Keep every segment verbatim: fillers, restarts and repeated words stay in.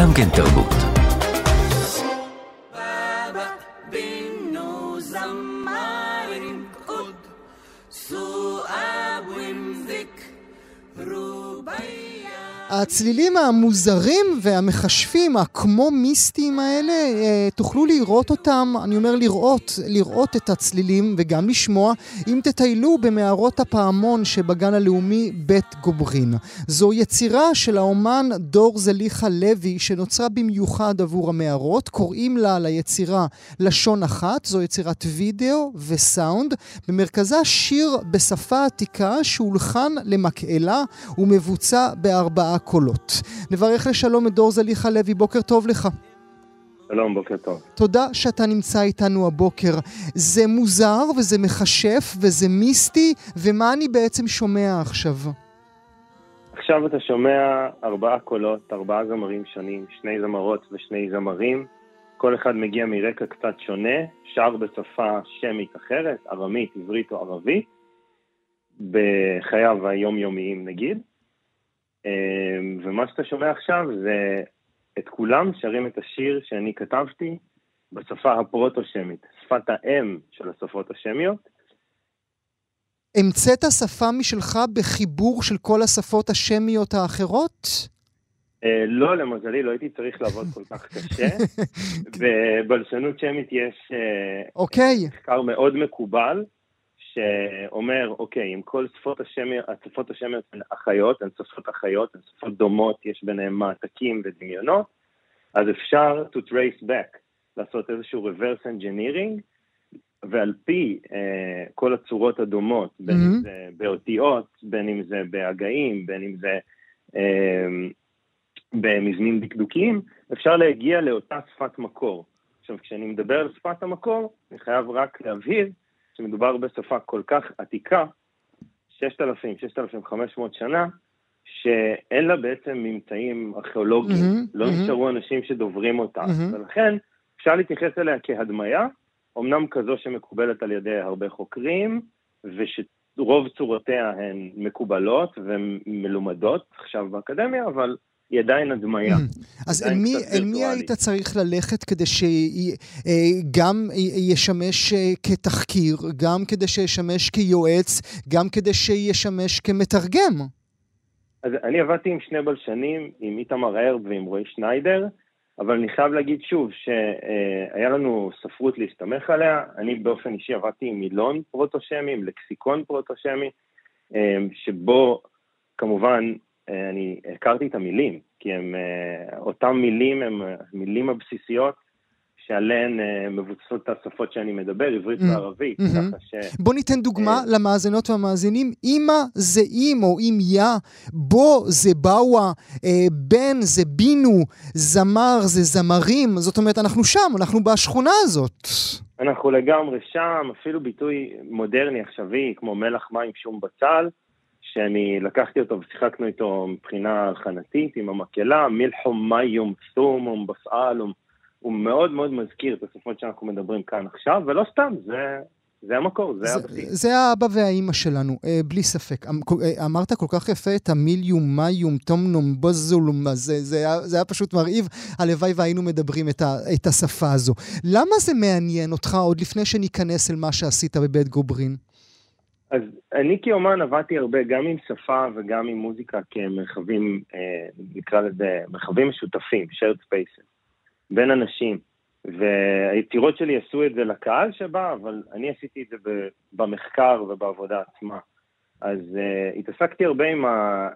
גם כן תרבות. הצלילים המוזרים והמחשפים, הכמו מיסטיים האלה, תוכלו לראות אותם, אני אומר לראות, לראות את הצלילים וגם לשמוע, אם תטיילו במערות הפעמון שבגן הלאומי בית גוברין. זו יצירה של האומן דור זליחה לוי, שנוצרה במיוחד עבור המערות. קוראים לה ליצירה לשון אחת, זו יצירת וידאו וסאונד. במרכזה שיר בשפה עתיקה שהולחן למקהלה ומבוצע בארבעה קולות. נברך לשלום את דור זליחה לוי, בוקר טוב לך. שלום, בוקר טוב. תודה שאתה נמצא איתנו הבוקר. זה מוזר וזה מחשף וזה מיסטי, ומה אני בעצם שומע עכשיו? עכשיו אתה שומע ארבעה קולות, ארבעה זמרים שונים, שני זמרות ושני זמרים. כל אחד מגיע מרקע קצת שונה, שר בשפה שמית אחרת, ארמית, עברית או ערבית, בחייו היומיומיים נגיד. ומה שאתה שומע עכשיו זה את כולם שרים את השיר שאני כתבתי בשפה הפרוטו-שמית, שפת האם של השפות השמיות. המצאת שפה משלך בחיבור של כל השפות השמיות האחרות? לא, למזלי, לא הייתי צריך לעבוד כל כך קשה. בבלשנות שמית יש מחקר מאוד מקובל, שאומר, אוקיי, אם כל שפות השמיות, השפות השמיות הן אחיות, הן שפות אחיות, הן שפות דומות, יש ביניהן מעתקים ודמיונות, אז אפשר to trace back, לעשות איזשהו reverse engineering, ועל פי אה, כל הצורות הדומות, בין mm-hmm. אם זה באותיות, בין אם זה בהגאים, בין אם זה אה, במזנים דקדוקיים, אפשר להגיע לאותה שפת מקור. עכשיו, כשאני מדבר על שפת המקור, אני חייב רק להבהיר, שמדובר בשפה כל כך עתיקה, ששת אלפים, ששת אלפים וחמש מאות שנה, שאין לה בעצם ממצאים ארכיאולוגיים, mm-hmm, לא mm-hmm. נשארו אנשים שדוברים אותה, mm-hmm. ולכן אפשר להתייחס אליה כהדמיה, אמנם כזו שמקובלת על ידי הרבה חוקרים, ושרוב צורותיה הן מקובלות ומלומדות עכשיו באקדמיה, אבל היא עדיין הדמיה. אז אל מי, אל מי היית צריך ללכת כדי שגם ישמש כתחקיר, גם כדי שישמש כיועץ, גם כדי שישמש כמתרגם? אז אני עבדתי עם שני בלשנים, עם איתמר הרב ועם רועי שניידר, אבל אני חייב להגיד שוב שהיה לנו ספרות להסתמך עליה. אני באופן אישי עבדתי עם מילון פרוטושמי, עם לקסיקון פרוטושמי, שבו כמובן אני הכרתי את המילים, כי הם, אותם מילים הם מילים הבסיסיות שעליהן מבוצעות את השפות שאני מדבר, עברית וערבית. בוא ניתן דוגמה למאזינות והמאזינים. אמא זה אם או אם יא, בו זה באווה, בן זה בינו, זמר זה זמרים. זאת אומרת, אנחנו שם, אנחנו בשכונה הזאת. אנחנו לגמרי שם, אפילו ביטוי מודרני עכשווי, כמו מלח מים שום בצל, שאני לקחתי אותו ושיחקנו איתו מבחינה חנתית עם המקהלה, מלחום מיום סומום בסאלום, הוא מאוד מאוד מזכיר את השפות שאנחנו מדברים כאן עכשיו, ולא סתם, זה, זה המקור, זה, זה הבסיס. זה האבא והאימא שלנו, בלי ספק. אמרת כל כך יפה את המיליום, מיום, תומנום, בוזולום, זה, זה, זה היה פשוט מרהיב, הלוואי והיינו מדברים את, ה, את השפה הזו. למה זה מעניין אותך עוד לפני שניכנס אל מה שעשית בבית גוברין? אז אני כאומן עבדתי הרבה גם עם שפה וגם עם מוזיקה כמרחבים, נקרא לזה, מרחבים משותפים, shared spaces, בין אנשים. והיצירות שלי עשו את זה לקהל שבא, אבל אני עשיתי את זה במחקר ובעבודה עצמה. אז uh, התעסקתי הרבה עם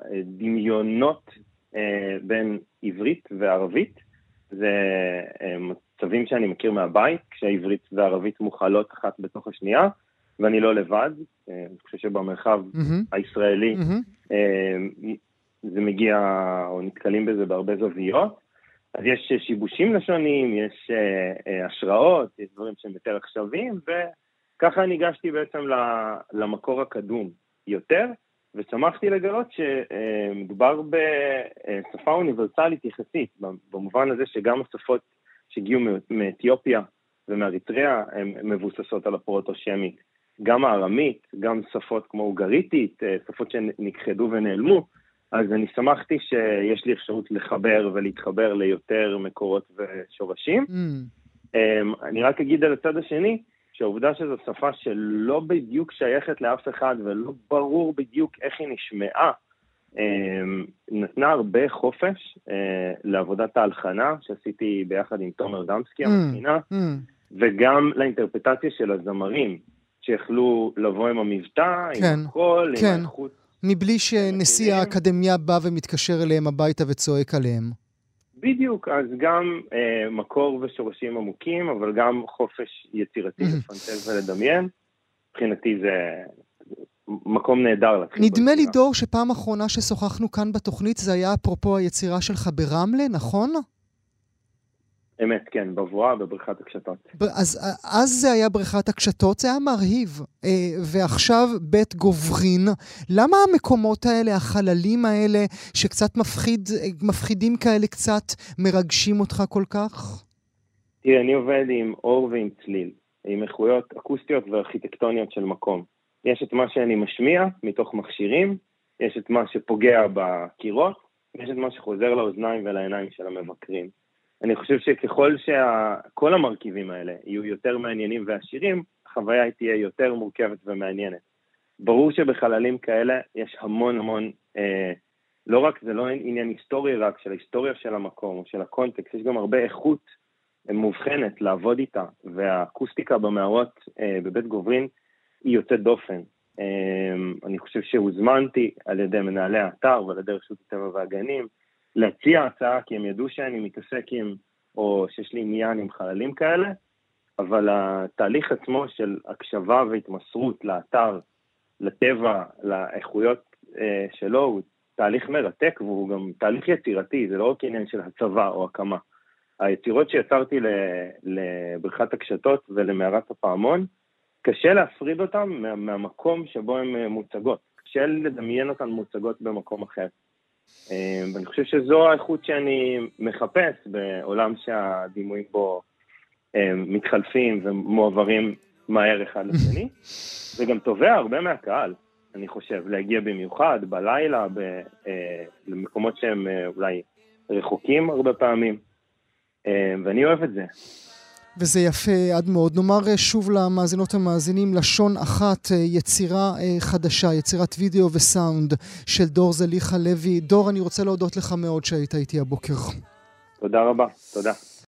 הדמיונות uh, בין עברית וערבית. זה uh, מצבים שאני מכיר מהבית, כשהעברית והערבית מוכלות אחת בתוך השנייה, ואני לא לבד. uh, אני חושב שבמרחב mm-hmm. הישראלי mm-hmm. uh, זה מגיע, או נתקלים בזה בהרבה זוויות. אז יש שיבושים לשונים, יש uh, uh, השראות, יש דברים שהם יותר עכשוויים, וככה אני הגשתי בעצם למקור הקדום יותר, ושמחתי לגלות שמדובר בשפה אוניברסלית יחסית, במובן הזה שגם השפות שהגיעו מאתיופיה ומאריתריאה הן מבוססות על הפרוטו-שמית, גם הארמית, גם שפות כמו אוגריתית, שפות שנכחדו ונעלמו, אז אני שמחתי שיש לי אפשרות לחבר ולהתחבר ליותר מקורות ושורשים. Mm. אני רק אגיד על הצד השני, שהעובדה שזו שפה שלא בדיוק שייכת לאף אחד, ולא ברור בדיוק איך היא נשמעה, נתנה הרבה חופש לעבודת ההלחנה, שעשיתי ביחד עם תומר דמסקי, המתחינה, mm. mm. וגם לאינטרפטציה של הזמרים, שיכלו לבוא עם המבטא, כן, עם הקול, כן. עם האיכות. מבלי שנשיא האקדמיה בא ומתקשר אליהם הביתה וצועק עליהם. בדיוק, אז גם אה, מקור ושורשים עמוקים, אבל גם חופש יצירתי לפנטז ולדמיין. מבחינתי זה מקום נהדר. נדמה לי דור שפעם אחרונה ששוחחנו כאן בתוכנית, זה היה אפרופו היצירה שלך ברמלה, נכון? אמת, כן, בבואה, בבריכת הקשתות. אז, אז זה היה בריכת הקשתות, זה היה מרהיב. ועכשיו בית גוברין. למה המקומות האלה, החללים האלה, שקצת מפחיד, מפחידים כאלה קצת, מרגשים אותך כל כך? תראה, אני עובד עם אור ועם צליל, עם איכויות אקוסטיות וארכיטקטוניות של מקום. יש את מה שאני משמיע מתוך מכשירים, יש את מה שפוגע בקירות, יש את מה שחוזר לאוזניים ולעיניים של המבקרים. אני חושב שככל שכל המרכיבים האלה יהיו יותר מעניינים ועשירים, החוויה תהיה יותר מורכבת ומעניינת. ברור שבחללים כאלה יש המון המון, אה, לא רק, זה לא עניין היסטורי רק, של ההיסטוריה של המקום או של הקונטקסט, יש גם הרבה איכות מובחנת לעבוד איתה, והאקוסטיקה במערות אה, בבית גוברין היא יוצאת דופן. אה, אני חושב שהוזמנתי על ידי מנהלי האתר ועל ידי רשות הטבע והגנים, להציע הצעה, כי הם ידעו שאני מתעסק עם, או שיש לי עניין עם חללים כאלה, אבל התהליך עצמו של הקשבה והתמסרות לאתר, לטבע, לאיכויות אה, שלו, הוא תהליך מרתק, והוא גם תהליך יצירתי, זה לא רק עניין של הצבה או הקמה. היצירות שיצרתי לבריכת הקשתות ולמערת הפעמון, קשה להפריד אותם מה, מהמקום שבו הן מוצגות. קשה לדמיין אותן מוצגות במקום אחר. ואני חושב שזו האיכות שאני מחפש בעולם שהדימויים בו מתחלפים ומועברים מהר אחד לשני. זה גם תובע הרבה מהקהל, אני חושב, להגיע במיוחד, בלילה, למקומות שהם אולי רחוקים הרבה פעמים. ואני אוהב את זה. וזה יפה עד מאוד. נאמר שוב למאזינות המאזינים, לשון אחת, יצירה חדשה, יצירת וידאו וסאונד של דור זליכה לוי. דור, אני רוצה להודות לך מאוד שהיית איתי הבוקר. תודה רבה, תודה.